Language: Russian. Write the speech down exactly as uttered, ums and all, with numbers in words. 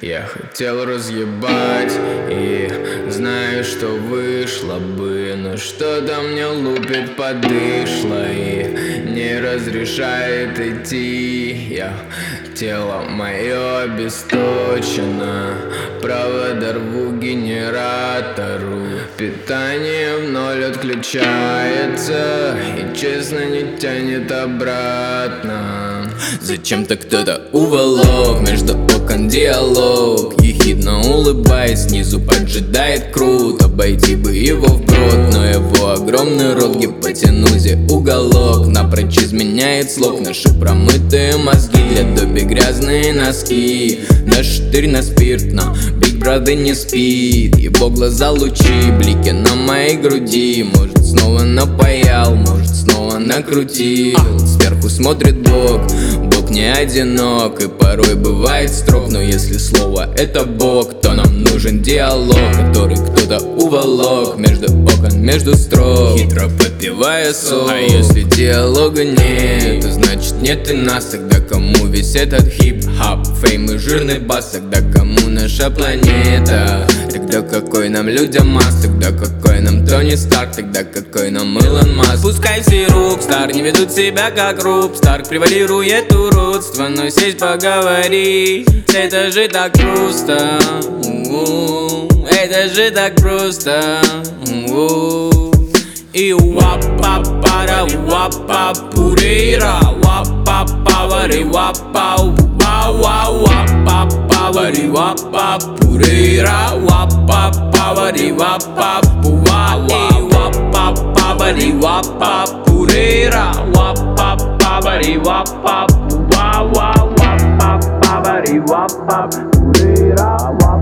Я хотел разъебать и знаю, что вышло бы, но что-то мне лупит подышло и не разрешает идти. Я, тело мое обесточено, провода рву генератору, питание в ноль отключается и честно не тянет обратно. Зачем-то кто-то уволок между окон диалог, ехидно улыбаясь, снизу поджидает крут. Обойти бы его вброд, но его огромный рот гипотенузе уголок напрочь изменяет слог. Наши промытые мозги для доби грязные носки. Наш штырь на спирт, но Биг Брада не спит. Его глаза лучи, блики на моей груди. Может снова напаял, может снова накрутил. Сверху смотрит Бог, Бог не одинок и порой бывает строг. Но если слово это Бог, то нам нужен диалог, который кто-то уволок между окон, между строк, хитро попивая сок. А если диалога нет, то значит нет и нас. Тогда кому весь этот хип-хап, фейм и жирный бас? Тогда кому наша планета? Тогда какой нам людям масс? Тогда какой нам Тони Старк? Тогда какой нам Илон Маск? Пускай все рок-стар не ведут себя как Руб Старк, превалирует уродство, но сесть поговорить, это же так просто. Это же так просто. И уапа-пара, уапа-пурира, уапа-павари, уапа, уапа-павари, уапа-пурира, уапа-павари, уапа-пуа-и, уапа-павари, уапа-пурира, уапа-павари, уапа-пуа-уа, уапа-павари, уапа-пурира.